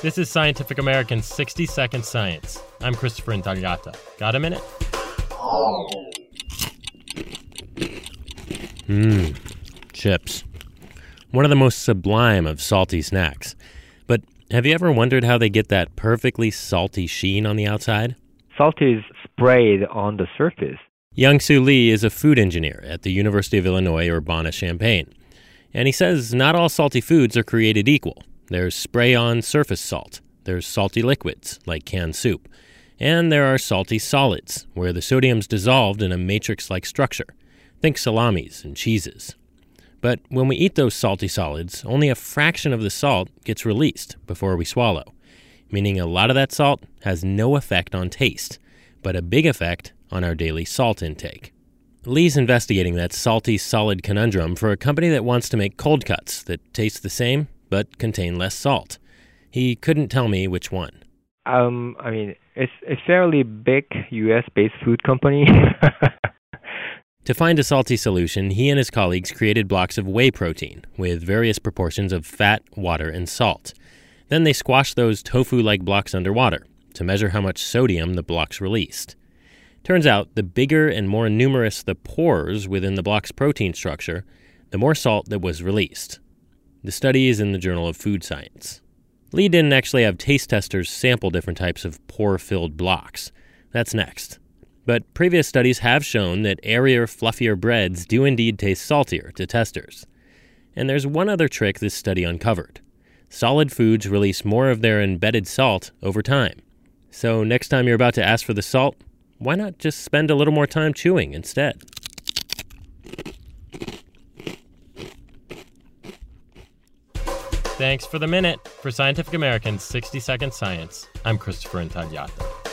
This is Scientific American's 60-Second Science. I'm Christopher Intagliata. Got a minute? Chips. One of the most sublime of salty snacks. But have you ever wondered how they get that perfectly salty sheen on the outside? Salt is sprayed on the surface. Young-Soo Lee is a food engineer at the University of Illinois Urbana-Champaign. And he says not all salty foods are created equal. There's spray-on surface salt. There's salty liquids, like canned soup. And there are salty solids, where the sodium's dissolved in a matrix-like structure. Think salamis and cheeses. But when we eat those salty solids, only a fraction of the salt gets released before we swallow, meaning a lot of that salt has no effect on taste, but a big effect on our daily salt intake. Lee's investigating that salty solid conundrum for a company that wants to make cold cuts that taste the same but contain less salt. He couldn't tell me which one. It's a fairly big U.S.-based food company. To find a salty solution, he and his colleagues created blocks of whey protein with various proportions of fat, water, and salt. Then they squashed those tofu-like blocks underwater to measure how much sodium the blocks released. Turns out, the bigger and more numerous the pores within the block's protein structure, the more salt that was released. The study is in the Journal of Food Science. Lee didn't actually have taste testers sample different types of pore-filled blocks. That's next. But previous studies have shown that airier, fluffier breads do indeed taste saltier to testers. And there's one other trick this study uncovered. Solid foods release more of their embedded salt over time. So next time you're about to ask for the salt, why not just spend a little more time chewing instead? Thanks for the minute. For Scientific American's 60-Second Science, I'm Christopher Intagliata.